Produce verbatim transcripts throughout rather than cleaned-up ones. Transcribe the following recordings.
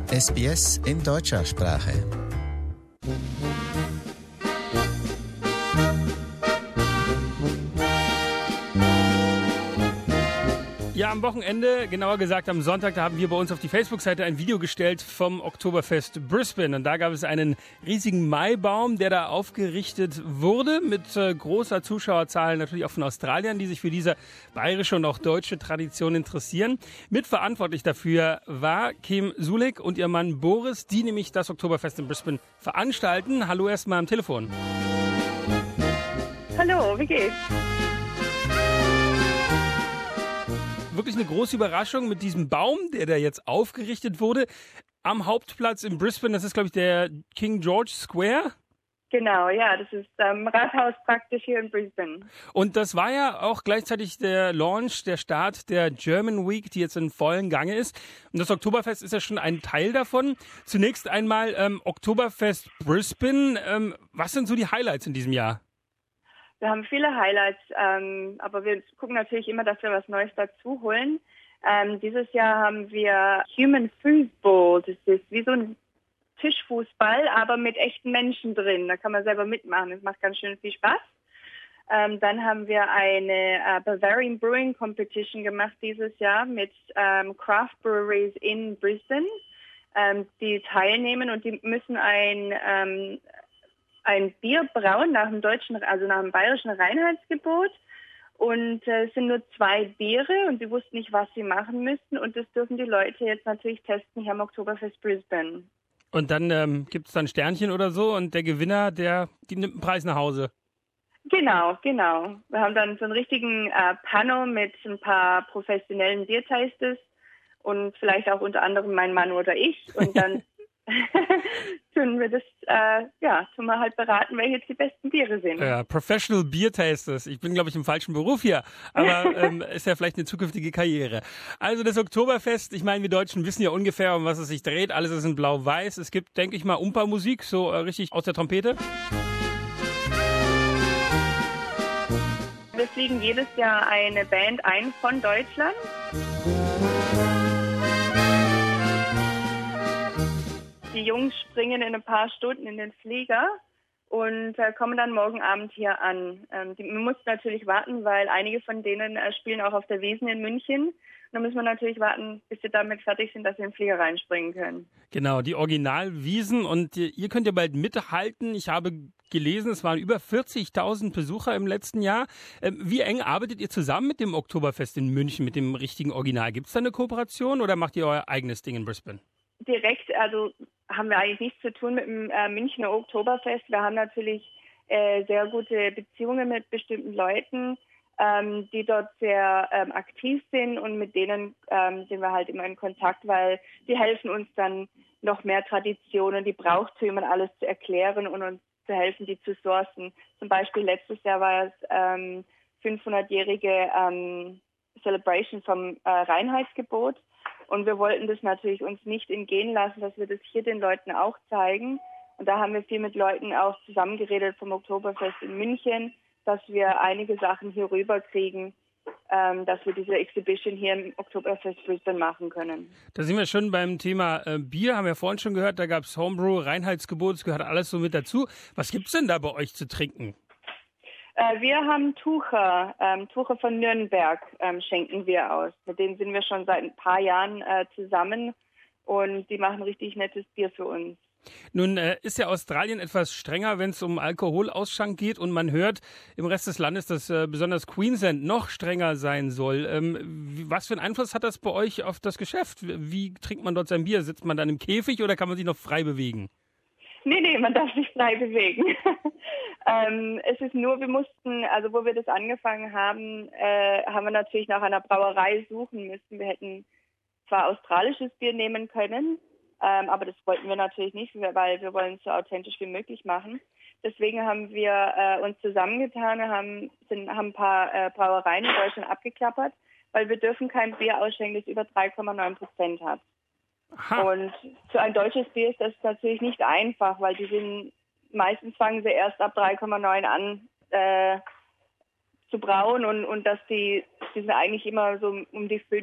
S B S in deutscher Sprache. Ja, am Wochenende, genauer gesagt am Sonntag, da haben wir bei uns auf die Facebook-Seite ein Video gestellt vom Oktoberfest Brisbane. Und da gab es einen riesigen Maibaum, der da aufgerichtet wurde, mit äh, großer Zuschauerzahl, natürlich auch von Australiern, die sich für diese bayerische und auch deutsche Tradition interessieren. Mitverantwortlich dafür war Kim Sulik und ihr Mann Boris, die nämlich das Oktoberfest in Brisbane veranstalten. Hallo erstmal am Telefon. Hallo, wie geht's? Wirklich eine große Überraschung mit diesem Baum, der da jetzt aufgerichtet wurde. Am Hauptplatz in Brisbane, das ist, glaube ich, der King George Square. Genau, ja, das ist ähm, Rathaus praktisch hier in Brisbane. Und das war ja auch gleichzeitig der Launch, der Start der German Week, die jetzt in vollen Gange ist. Und das Oktoberfest ist ja schon ein Teil davon. Zunächst einmal ähm, Oktoberfest Brisbane. Ähm, was sind so die Highlights in diesem Jahr? Wir haben viele Highlights, ähm, aber wir gucken natürlich immer, dass wir was Neues dazu holen. Ähm, dieses Jahr haben wir Human Foosball. Das ist wie so ein Tischfußball, aber mit echten Menschen drin. Da kann man selber mitmachen. Das macht ganz schön viel Spaß. Ähm, dann haben wir eine äh, Bavarian Brewing Competition gemacht dieses Jahr mit ähm, Craft Breweries in Brisbane, ähm, die teilnehmen und die müssen ein ähm, ein Bier brauen nach dem deutschen, also nach dem bayerischen Reinheitsgebot. Und äh, es sind nur zwei Biere und sie wussten nicht, was sie machen müssten. Und das dürfen die Leute jetzt natürlich testen hier am Oktoberfest Brisbane. Und dann ähm, gibt es dann Sternchen oder so und der Gewinner, der die nimmt einen Preis nach Hause. Genau, genau. Wir haben dann so einen richtigen äh, Panel mit ein paar professionellen Biertasters und vielleicht auch unter anderem mein Mann oder ich. Und dann tun wir das, äh, ja, tun wir halt beraten, welche jetzt die besten Biere sind. Ja, Professional Beer Tasters. Ich bin, glaube ich, im falschen Beruf hier, aber ähm, ist ja vielleicht eine zukünftige Karriere. Also das Oktoberfest, ich meine, wir Deutschen wissen ja ungefähr, um was es sich dreht. Alles ist in blau-weiß. Es gibt, denke ich mal, Umpa-Musik, so äh, richtig aus der Trompete. Wir fliegen jedes Jahr eine Band ein von Deutschland. Die Jungs springen in ein paar Stunden in den Flieger und äh, kommen dann morgen Abend hier an. Ähm, die, man muss natürlich warten, weil einige von denen äh, spielen auch auf der Wiesn in München. Und da müssen wir natürlich warten, bis sie damit fertig sind, dass sie in den Flieger reinspringen können. Genau, die Original-Wiesn. Und ihr, ihr könnt ja bald mithalten. Ich habe gelesen, es waren über vierzigtausend Besucher im letzten Jahr. Ähm, wie eng arbeitet ihr zusammen mit dem Oktoberfest in München, mit dem richtigen Original? Gibt es da eine Kooperation oder macht ihr euer eigenes Ding in Brisbane? Direkt, also haben wir eigentlich nichts zu tun mit dem äh, Münchner Oktoberfest. Wir haben natürlich äh, sehr gute Beziehungen mit bestimmten Leuten, ähm, die dort sehr ähm, aktiv sind und mit denen ähm, sind wir halt immer in Kontakt, weil die helfen uns dann noch mehr Traditionen, die Brauchtümer alles zu erklären und uns zu helfen, die zu sourcen. Zum Beispiel letztes Jahr war es ähm, fünfhundertjährige ähm, Celebration vom äh, Reinheitsgebot. Und wir wollten das natürlich uns nicht entgehen lassen, dass wir das hier den Leuten auch zeigen. Und da haben wir viel mit Leuten auch zusammengeredet vom Oktoberfest in München, dass wir einige Sachen hier rüberkriegen, ähm, dass wir diese Exhibition hier im Oktoberfest Brisbane machen können. Da sind wir schon beim Thema äh, Bier, haben wir vorhin schon gehört, da gab es Homebrew, Reinheitsgebot, das gehört alles so mit dazu. Was gibt's denn da bei euch zu trinken? Wir haben Tucher, ähm, Tucher von Nürnberg ähm, schenken wir aus. Mit denen sind wir schon seit ein paar Jahren äh, zusammen und die machen richtig nettes Bier für uns. Nun äh, ist ja Australien etwas strenger, wenn es um Alkoholausschank geht und man hört im Rest des Landes, dass äh, besonders Queensland noch strenger sein soll. Ähm, wie, was für einen Einfluss hat das bei euch auf das Geschäft? Wie trinkt man dort sein Bier? Sitzt man dann im Käfig oder kann man sich noch frei bewegen? Nee, nee, man darf sich frei bewegen. ähm, es ist nur, wir mussten, also wo wir das angefangen haben, äh, haben wir natürlich nach einer Brauerei suchen müssen. Wir hätten zwar australisches Bier nehmen können, ähm, aber das wollten wir natürlich nicht, weil wir wollen es so authentisch wie möglich machen. Deswegen haben wir äh, uns zusammengetan, haben, sind, haben ein paar äh, Brauereien in Deutschland abgeklappert, weil wir dürfen kein Bier ausschenken, das über drei Komma neun Prozent hat. Aha. Und für ein deutsches Bier ist das natürlich nicht einfach, weil die sind, meistens fangen sie erst ab drei Komma neun an äh, zu brauen und, und dass die, die sind eigentlich immer so um die fünf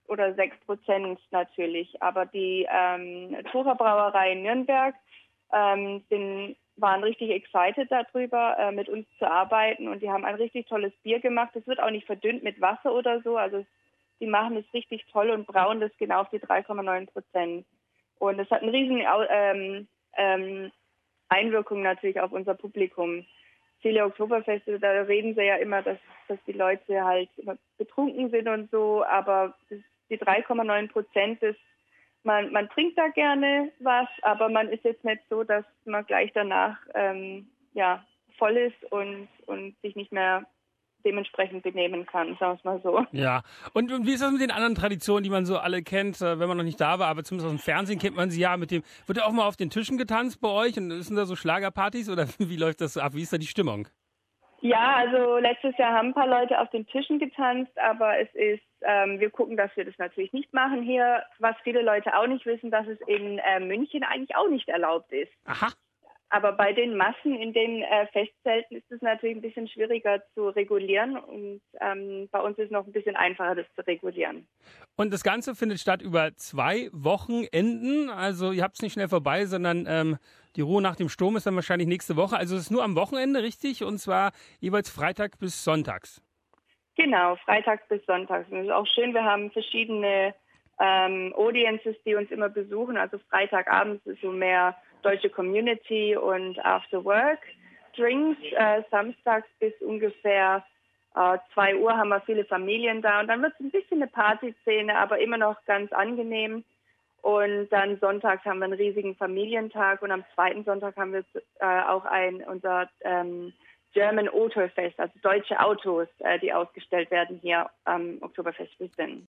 oder sechs Prozent natürlich. Aber die ähm, Tucher Brauerei in Nürnberg ähm, sind, waren richtig excited darüber, äh, mit uns zu arbeiten. Und die haben ein richtig tolles Bier gemacht. Es wird auch nicht verdünnt mit Wasser oder so. Also die machen es richtig toll und brauen das genau auf die drei Komma neun Prozent. Und es hat eine riesen ähm, ähm, Einwirkung natürlich auf unser Publikum. Viele Oktoberfeste, da reden sie ja immer, dass, dass die Leute halt immer betrunken sind und so, aber das, die drei Komma neun Prozent ist, man, man trinkt da gerne was, aber man ist jetzt nicht so, dass man gleich danach ähm, ja, voll ist und, und sich nicht mehr dementsprechend benehmen kann, sagen wir es mal so. Ja, und, und wie ist das mit den anderen Traditionen, die man so alle kennt, äh, wenn man noch nicht da war, aber zumindest aus dem Fernsehen kennt man sie ja mit dem, wird ja auch mal auf den Tischen getanzt bei euch und sind da so Schlagerpartys oder wie läuft das ab, wie ist da die Stimmung? Ja, also letztes Jahr haben ein paar Leute auf den Tischen getanzt, aber es ist, ähm, wir gucken, dass wir das natürlich nicht machen hier, was viele Leute auch nicht wissen, dass es in äh, München eigentlich auch nicht erlaubt ist. Aha. Aber bei den Massen in den äh, Festzelten ist es natürlich ein bisschen schwieriger zu regulieren und ähm, bei uns ist es noch ein bisschen einfacher, das zu regulieren. Und das Ganze findet statt über zwei Wochenenden, also ihr habt es nicht schnell vorbei, sondern ähm, die Ruhe nach dem Sturm ist dann wahrscheinlich nächste Woche. Also es ist nur am Wochenende, richtig? Und zwar jeweils Freitag bis Sonntags. Genau, Freitags bis Sonntags. Und das ist auch schön, wir haben verschiedene ähm, Audiences, die uns immer besuchen. Also Freitagabends ist so mehr deutsche Community und After Work Drinks. Äh, samstags bis ungefähr äh, zwei Uhr haben wir viele Familien da und dann wird es ein bisschen eine Partyszene, aber immer noch ganz angenehm. Und dann sonntags haben wir einen riesigen Familientag und am zweiten Sonntag haben wir äh, auch ein unser ähm, German Auto Fest, also deutsche Autos, äh, die ausgestellt werden hier am Oktoberfest Brisbane.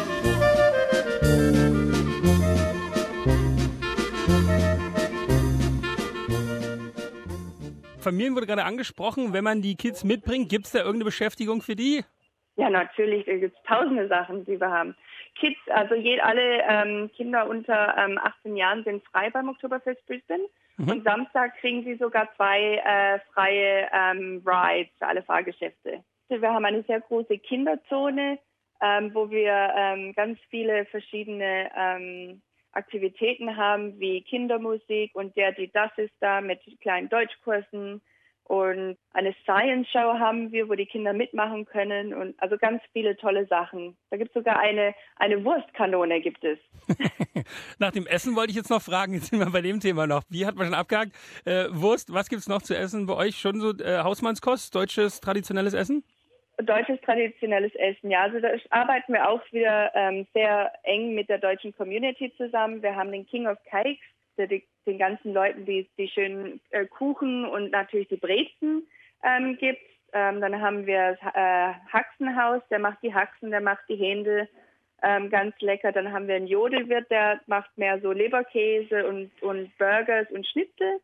Familien wurde gerade angesprochen, wenn man die Kids mitbringt, gibt es da irgendeine Beschäftigung für die? Ja, natürlich, da gibt es tausende Sachen, die wir haben. Kids, also je, alle ähm, Kinder unter ähm, achtzehn Jahren sind frei beim Oktoberfest Brisbane. Mhm. Und Samstag kriegen sie sogar zwei äh, freie ähm, Rides für alle Fahrgeschäfte. Wir haben eine sehr große Kinderzone, ähm, wo wir ähm, ganz viele verschiedene ähm, Aktivitäten haben, wie Kindermusik und der, die das ist da mit kleinen Deutschkursen. Und eine Science-Show haben wir, wo die Kinder mitmachen können und also ganz viele tolle Sachen. Da gibt es sogar eine, eine Wurstkanone gibt es. Nach dem Essen wollte ich jetzt noch fragen, jetzt sind wir bei dem Thema noch. Wie hat man schon abgehakt? Äh, Wurst, was gibt es noch zu essen bei euch? Schon so äh, Hausmannskost, deutsches traditionelles Essen? Deutsches traditionelles Essen, ja. Also da arbeiten wir auch wieder ähm, sehr eng mit der deutschen Community zusammen. Wir haben den King of Cakes, der die, den ganzen Leuten die, die schönen äh, Kuchen und natürlich die Brezen ähm, gibt. Ähm, dann haben wir das äh, Haxenhaus, der macht die Haxen, der macht die Händel ähm, ganz lecker. Dann haben wir einen Jodelwirt, der macht mehr so Leberkäse und, und Burgers und Schnitzel.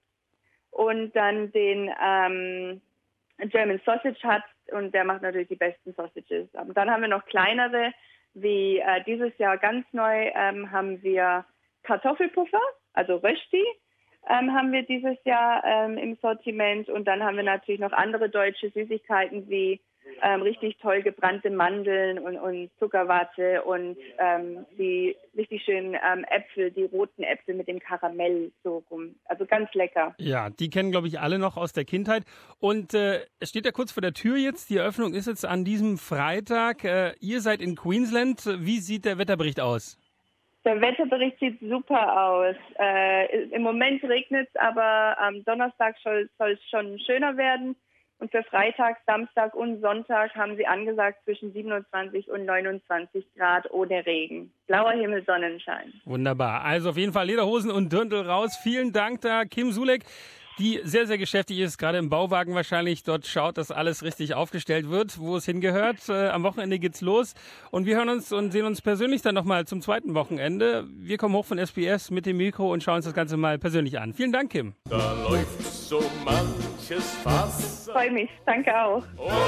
Und dann den ähm, German Sausage Hut und der macht natürlich die besten Sausages. Und dann haben wir noch kleinere, wie äh, dieses Jahr ganz neu ähm, haben wir Kartoffelpuffer, also Rösti, ähm, haben wir dieses Jahr ähm, im Sortiment. Und dann haben wir natürlich noch andere deutsche Süßigkeiten wie ähm, richtig toll gebrannte Mandeln und, und Zuckerwatte und ähm, die richtig schönen ähm, Äpfel, die roten Äpfel mit dem Karamell so rum. Also ganz lecker. Ja, die kennen, glaube ich, alle noch aus der Kindheit. Und äh, es steht ja kurz vor der Tür jetzt. Die Eröffnung ist jetzt an diesem Freitag. Äh, ihr seid in Queensland. Wie sieht der Wetterbericht aus? Der Wetterbericht sieht super aus. Äh, Im Moment regnet es, aber am Donnerstag soll es schon schöner werden. Und für Freitag, Samstag und Sonntag haben sie angesagt zwischen siebenundzwanzig und neunundzwanzig Grad ohne Regen. Blauer Himmel, Sonnenschein. Wunderbar. Also auf jeden Fall Lederhosen und Dirndl raus. Vielen Dank da, Kim Sulek, die sehr, sehr geschäftig ist, gerade im Bauwagen wahrscheinlich. Dort schaut, dass alles richtig aufgestellt wird, wo es hingehört. Äh, am Wochenende geht's los. Und wir hören uns und sehen uns persönlich dann nochmal zum zweiten Wochenende. Wir kommen hoch von S B S mit dem Mikro und schauen uns das Ganze mal persönlich an. Vielen Dank, Kim. Da läuft so manches Fass. Freue mich. Danke auch.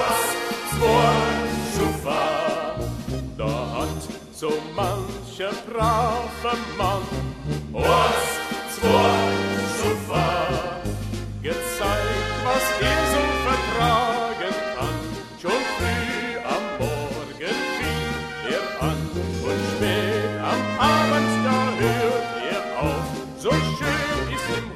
Was zwei Schufa, da hat so mancher brave Mann. Was zwei Schufa, gezeigt, was er so vertragen kann. Schon früh am Morgen fing er an und so schön ist im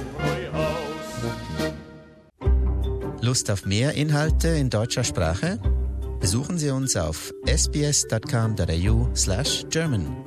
Hofbräuhaus. Lust auf mehr Inhalte in deutscher Sprache? Besuchen Sie uns auf s b s dot com dot a u slash German.